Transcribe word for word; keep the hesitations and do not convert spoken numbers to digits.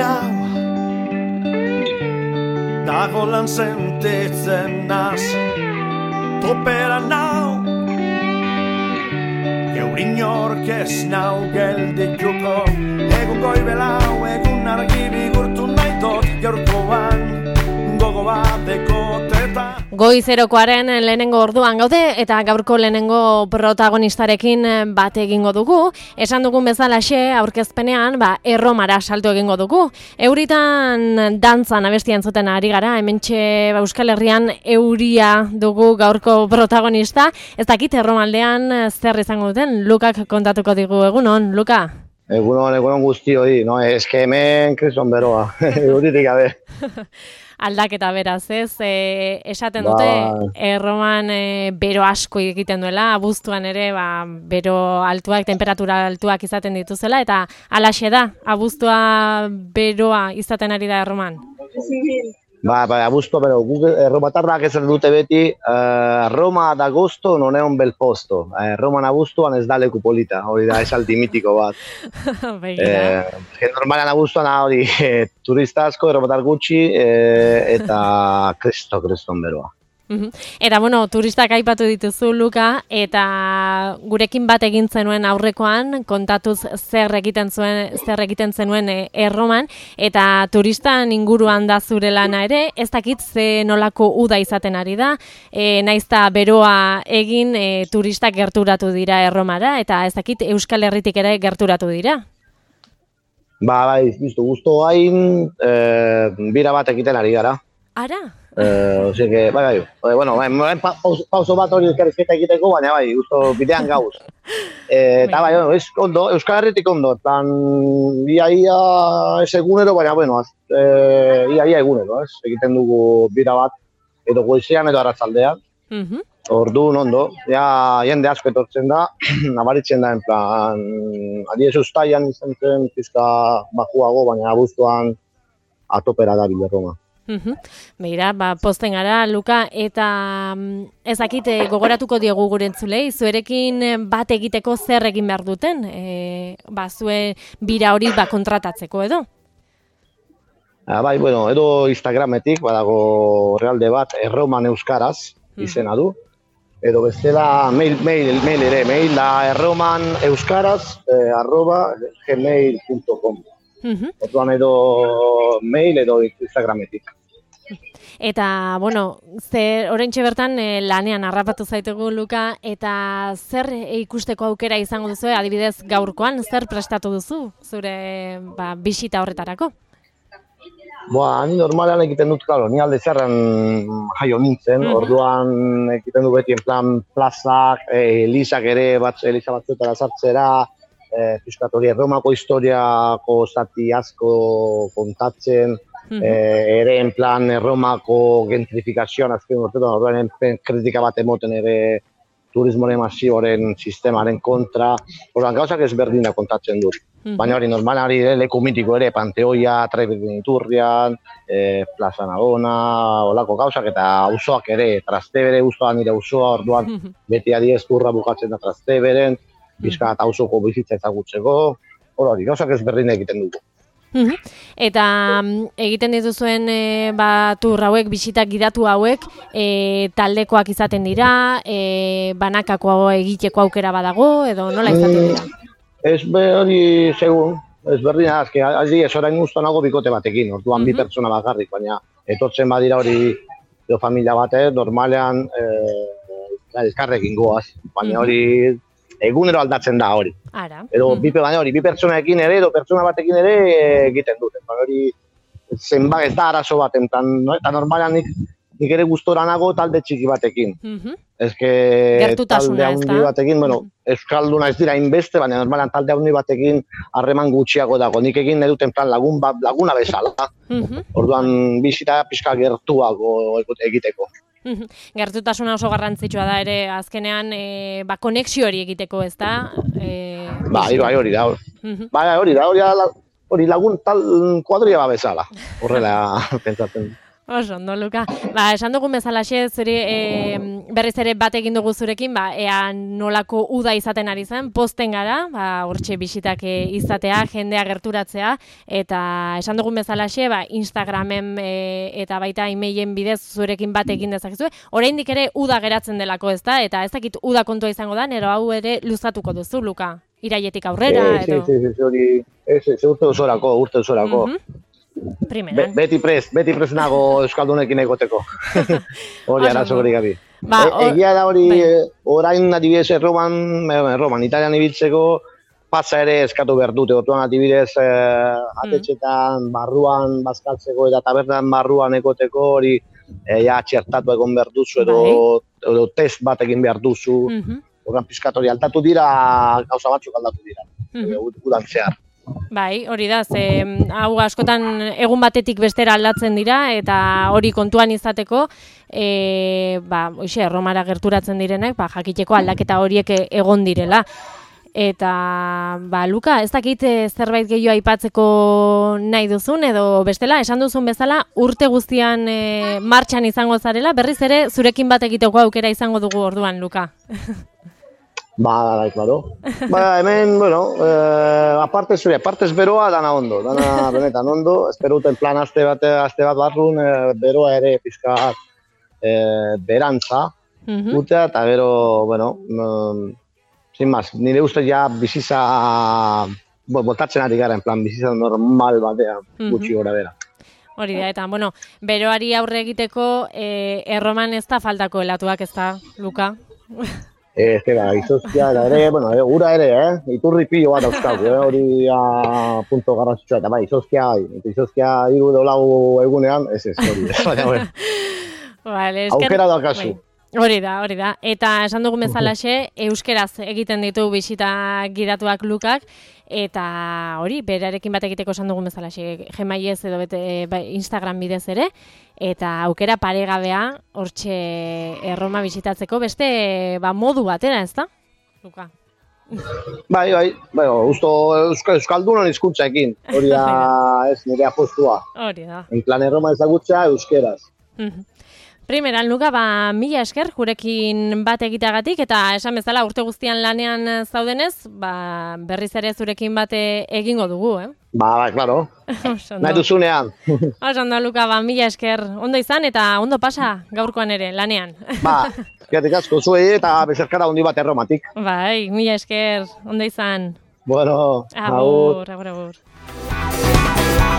nau dago lan sentitzen naz topera nau geurin orkez nau geldituko egun goibelau egun argi bigurtu nahi dut gaurkoan gogo bateko teta. Goizerokoaren lehenengo orduan gaude eta gaurko lehenengo protagonistarekin bat egingo dugu. Esan dugun bezalaxe aurkezpenean ba, Erromara salto egingo dugu. Euritan dantzan abestian zuten ari gara, hementxe ba, Euskal Herrian euria dugu gaurko protagonista. Ez dakit Erromaldean zer izango duten, Lukak kontatuko digu egunon, Luka? Egunon, egunon guztioi, no? Eske hemen kriston beroa, euritik gabe. Aldaketa beraz, ez? E, esaten dute, ba... Erroman e, bero asko egiten duela, abuztuan ere ba, bero altuak, temperatura altuak izaten dituzela, eta halaxe da, abuztua beroa izaten ari da Erroman. Ba, ba, abuztua, pero erromatarrak esan dute beti, uh, Roma d'agosto non è un bel posto. Uh, Roman abuztuan ez da leku polita, hori da esaldi mitiko bat. eh, normalan abuztuan hori eh, turista asko, erromatar gutxi, eh, eta kresto, kreston beroa. Eta, bueno, turistak aipatu dituzu, Luka, eta gurekin bat egin zenuen aurrekoan, kontatuz zer egiten zuen, zer egiten zenuen e, Erroman, eta turistan inguruan da zure lana ere, ez dakit ze nolako uda izaten ari da, e, naizta beroa egin e, turistak gerturatu dira Erromara, eta ez dakit Euskal Herritik ere gerturatu dira. Ba, bai, biztu, guztu hain, e, bira bat egiten ari gara. Ara? Eh, o sea que, bai, bai, bueno, bai, pauso, pauso bat hori elkarrizketa egiteko, baina bai, justo bidean gauz. Eh, eta bai, ez ondo, Euskal Herritik ondo, plan, ia ia ez egunero, baina, bueno, eh, ia ia egunero, ez? Egiten dugu bira bat, edo goizean edo arratzaldean. Uh-huh. Orduan ondo, ja, jende asko etortzen da, nabaritzen da, en plan, adiez ustaian izan zen, pizka bajuago, baina abuztuan atopera da Bilerroma. Uhum. Beira, ba, posten gara, Luka, eta ezakite gogoratuko diogu gure entzulei, zuerekin bat egiteko zer egin behar duten, e, ba, zue bira hori ba, kontratatzeko edo? Ah, bai, bueno, edo Instagrametik, badago realde bat, Erroman Euskaraz, izena du, edo bestela mail, mail, mail ere, mail da erroman euskaraz, eh, arroba, gmail punto com. Uh-huh. Orduan edo mail edo Instagrametik. Eta, bueno, zer oraintxe bertan e, lanean harrapatu zaitugu, Luka, eta zer ikusteko aukera izango duzu, adibidez gaurkoan, zer prestatu duzu zure ba, bisita horretarako? Boa, ni normalean egiten dut, claro, ni alde zerren jaio nintzen, uh-huh. Orduan egiten du beti en plan plazak, e, elizak ere, bat, eliza batzuetara sartzera, e, piskat hori Erromako historiako zati asko kontatzen, uh-huh. e, ere en plan Erromako gentrifikazioan azken urtetan, orduan kritika bat emoten ere turismoren masioren sistemaren kontra, orduan gauzak ezberdinak kontatzen dut. Uh-huh. Baina hori normalari leku mitiko ere, Panteoia, Traibergen Iturrian, e, Plaza Nagona, olako gauzak, eta auzoak ere, Trastevere auzoa nire auzoa, orduan uh-huh. beti adiez turra bukatzen da Trasteveren, bizkat uh-huh. auzoko bizitza ezagutzeko, hori gauzak ezberdin egiten dugu. Uh-huh. Eta egiten dituzuen e, ba, tur hauek, bisitak gidatu hauek, e, taldekoak izaten dira, e, banakako egiteko aukera badago, edo nola izaten dira? Mm. Ez hori segun, ez berdina, azke, aldi ez orain guztuan nago bikote batekin, orduan uh-huh. bi pertsona bakarrik, baina etortzen badira hori edo familia batez, normalean eh, elkarrekin goaz, baina uh-huh. hori egunero aldatzen da hori. Ara. Edo uh-huh. bi, baina hori, bi pertsonaekin ere, edo pertsona batekin ere egiten dute, baina hori zenbak ez da arazo bat, eta normalean nik, nik ere gustora nago talde txiki batekin. Uh-huh. Ez que talde handi batekin, bueno, euskalduna ez dira inbeste, baina normalan talde handi batekin harreman gutxiago dago. Nik egin nahi duten plan lagun, laguna bezala. Uh-huh. Orduan bizita pixka gertuago egiteko. Uh-huh. Gertutasuna oso garrantzitsua da ere, azkenean e, ba, konexio hori egiteko, ez da? E, bai, bai, hori da. Uh-huh. Bai, hori da, hori da, hori lagun tal kuadria ba bezala. Horrela pentsatzen. Oso, ondo, Luka. Ba, esan dugun bezalaxe, zuri e, berriz ere bat egin dugu zurekin, ba, ea nolako uda izaten ari zen, posten gara, ba, hortxe bisitak e, izatea, jendea gerturatzea, eta esan dugun bezalaxe, ba, Instagramen e, eta baita emailen bidez zurekin bat egin dezakezu. Oraindik ere uda geratzen delako, ez da? Eta ez dakit uda kontua izango da, nero hau ere luzatuko duzu, Luka. Iraietik aurrera, e, edo? Sí, sí, sí, hori, ez, ez, urte osorako, urte osorako. Uh-huh. Be, beti prez, beti prez nago euskaldunekin egoteko. Hori arazokorik gabi. Ba, e, egia da hori, orain adibidez Erroman, Erroman, Italian ibiltzeko, pasa ere eskatu behar dute, orduan adibidez eh, atetxetan, barruan, bazkaltzeko eta tabernan barruan egoteko hori eh, ja txertatu egon behar duzu edo, edo test bat egin behar duzu. Uh-huh. Orduan pizkat hori aldatu dira, gauza batzuk aldatu dira, uh-huh. udan zehar. Bai, hori da, ze hau askotan egun batetik bestera aldatzen dira eta hori kontuan izateko, e, ba, oixe, Erromara gerturatzen direnek, ba, jakiteko aldaketa horiek egon direla. Eta, ba, Luka, ez dakit zerbait gehiago aipatzeko nahi duzun, edo bestela, esan duzun bezala, urte guztian e, martxan izango zarela, berriz ere zurekin bat egiteko aukera izango dugu orduan, Luka. Ba, bai, claro. Ba, hemen, bueno, eh, aparte zure, aparte ez beroa, dana ondo, dana benetan ondo. Espero duten plan aste bat, aste bat barrun, eh, beroa ere pizka eh, berantza, uh-huh. utea, eta gero, bueno, mm, sin más, nire uste ja biziza, bo, botatzen ari gara, en plan, biziza normal batean, uh-huh. gutxi gora bera. Hori da, eta, bueno, beroari aurre egiteko, eh, Erroman ez da faltako helatuak, ez da, Luka? Ez da, izozkia ere, bueno, e, ura ere, eh? Iturri pilo bat dauzkau, eh? Hori a, punto garrantzitsua, eta bai, izozkia, izozkia hiru edo lau egunean, ez ez, hori, baina, bueno. Vale, aukera daukazu. Hori da, hori da. Eta esan dugun bezalaxe, euskeraz egiten ditu bisita gidatuak Lukak, eta hori, berarekin bat egiteko esan dugun bezalaxe, Gmaiez edo bete, Instagram bidez ere, eta aukera paregabea hortxe Erroma bisitatzeko beste ba, modu batera, ez da? Luka. Bai, bai, bai, usto euskaldunon hizkuntzaekin, hori da ez nire apostua. Hori da. En plan Erroma ezagutzea euskeraz. Primeran, Luka, ba, mila esker gurekin bat egiteagatik, eta esan bezala urte guztian lanean zaudenez, ba, berriz ere zurekin bate egingo dugu, eh? Ba, ba, klaro. Nahi duzunean. Oso ondo, Luka, ba, mila esker. Ondo izan eta ondo pasa gaurkoan ere, lanean. Ba, eskatik asko zuei eta bezerkara hondi bat Erromatik. Bai, mila esker. Ondo izan. Bueno, agur. Agur, agur, agur.